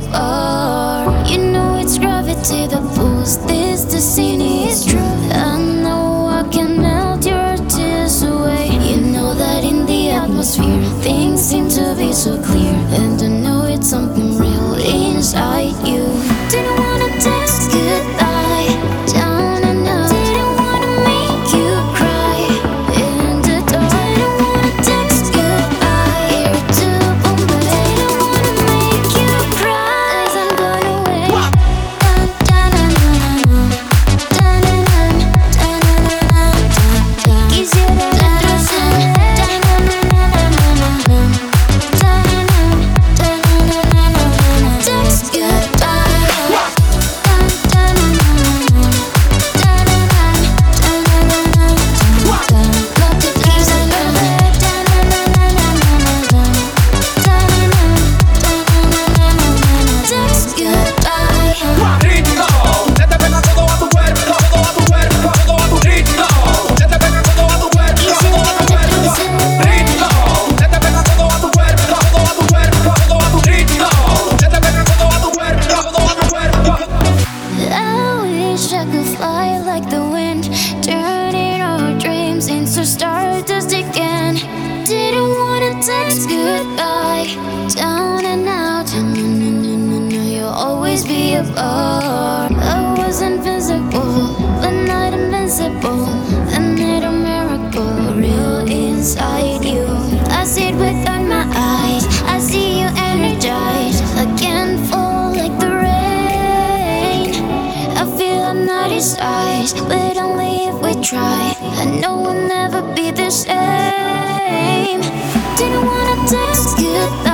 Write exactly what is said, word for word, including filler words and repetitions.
apart. You know it's gravity that pulls this destiny is true. I know I can melt your tears away. You know that in the atmosphere things seem to be so clear, and I know it's something real inside you. Didn't wanna text goodbye, down and out. Didn't wanna make you cry in the dark. Didn't wanna text goodbye, here to Bombay. Didn't wanna make you cry, 'cause I'm going away. Dun, dun, dun, dun, dun, dun, dun, dun, dun, dun, dun. Quisiera abrazar, dun, dun, dun, dun, dun, dun, dun, dun, dun, dun, dun, dun. Text goodbye. Ritmo, se te pega todo a tu cuerpo, todo a tu cuerpo, todo a tu ritmo. Se te pega todo a tu cuerpo, todo a tu cuerpo. Ritmo, se te pega todo a tu cuerpo, todo a tu cuerpo, todo a tu ritmo. Se te pega todo a tu cuerpo, todo a tu cuerpo. I wish I could fly like the wind, turning our dreams into stardust again. Didn't wanna text goodbye, down and out. No, no, no, no, no, you'll always be apart. I was invisible, but not invincible. I need a miracle, real inside you. I see it within my eyes, I see you energized. I can't fall like the rain. I feel I'm not his eyes, but only if we try. I know we'll never be the same. Didn't wanna text goodbye.